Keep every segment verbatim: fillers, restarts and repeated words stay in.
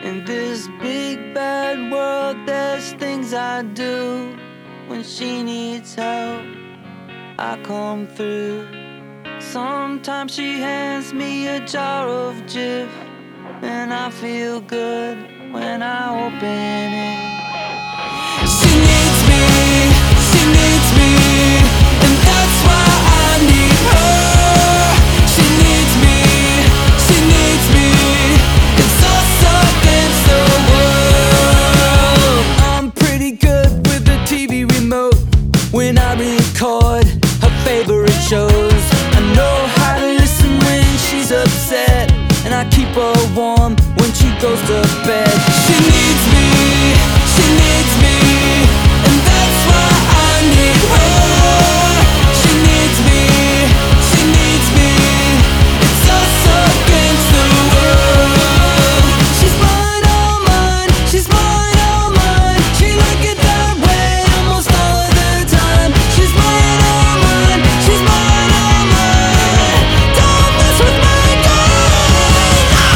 In this big bad world, there's things I do. When she needs help, I come through. Sometimes she hands me a jar of Jif, and I feel good when I open it. She needs me, she needs me, and that's why I need her. She needs me, she needs me, it's us against the world. I'm pretty good with the T V remote when I record her favorite shows. I know how to listen when she's upset, and I keep her warm when she goes to bed. She needs me, she needs me, and that's why I need her. She needs me, she needs me, it's us against the world. She's mine, all mine, she's mine, all mine. She like it that way almost all of the time. She's mine, all mine, she's mine, all mine. Don't mess with my girl, no!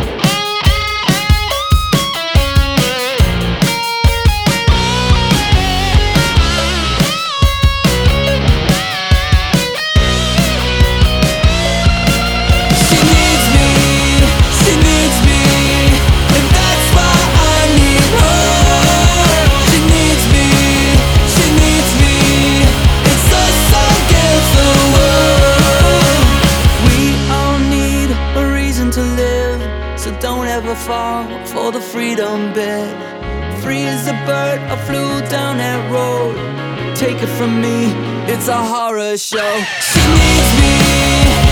She needs me, she needs me, and that's why I need her. She needs me, she needs me, it's us against the world. We all need a reason to live, so don't ever fall for the freedom bit. Free as a bird, I flew down that road. Take it from me, it's a horror show. She needs me,